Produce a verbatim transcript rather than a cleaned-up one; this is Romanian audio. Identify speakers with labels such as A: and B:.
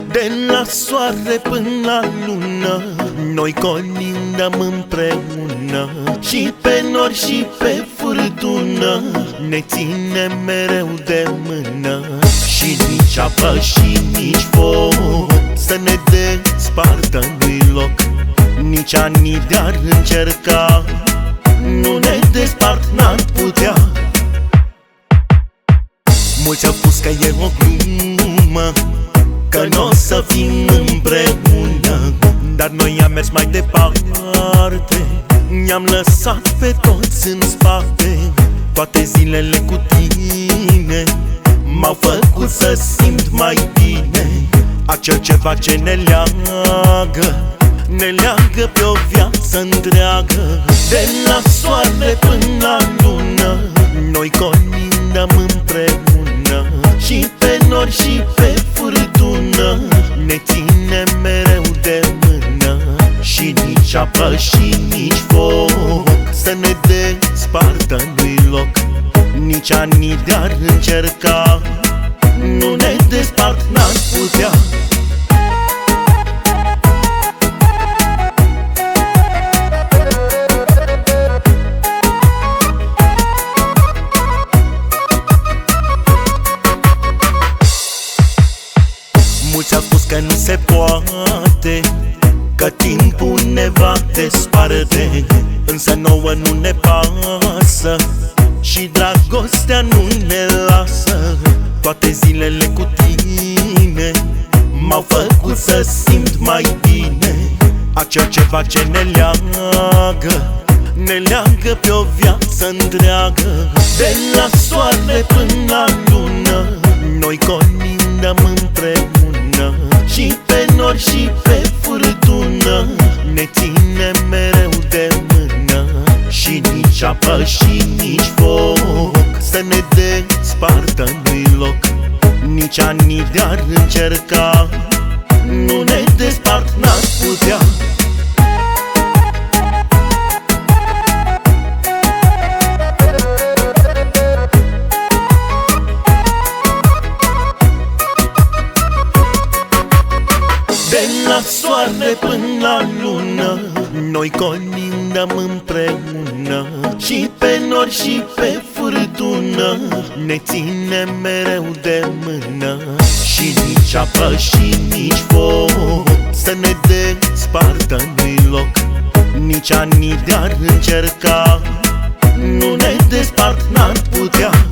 A: De la soare până la lună noi colindăm împreună, și pe nori și pe furtună ne ținem mereu de mână. Și nici apă și nici foc să ne despartă nu-i loc. Nici ani de-ar încerca nu ne despart, n-ar putea. Mulți au spus că e o glumă, că n-o să fim împreună, dar noi am mers mai departe. Ne-am lăsat pe toți în spate. Toate zilele cu tine m-au făcut să simt mai bine. Acel ceva ce ne leagă, ne leagă pe o viață întreagă. De la soare până la lună noi colindăm împreună, și pe nori și pe furtună ne ținem mereu de mână. Și nici apă și nici foc să ne despartă nu-i loc. Nici ani de-ar încerca nu ne despart, n-ar putea. Mulți au spus că nu se poate, că timpul ne va desparte, însă nouă nu ne pasă și dragostea nu ne lasă. Toate zilele cu tine m-au făcut să simt mai bine. Acel ceva ce ne leagă, ne leagă pe o viață întreagă. De la soare până la lună noi colindăm împreună, și pe nori și pe furtună ne ținem mereu de mână. Și nici apă și nici foc să ne despartă nu-i loc. Nici ani de-ar încerca nu ne despart, n-ar putea. De la soare până la lună noi colindăm împreună, și pe nori și pe furtună ne ținem mereu de mână. Și nici apă și nici foc să ne despartă nu-i loc. Nici ani de-ar încerca nu ne despart, n-ar putea.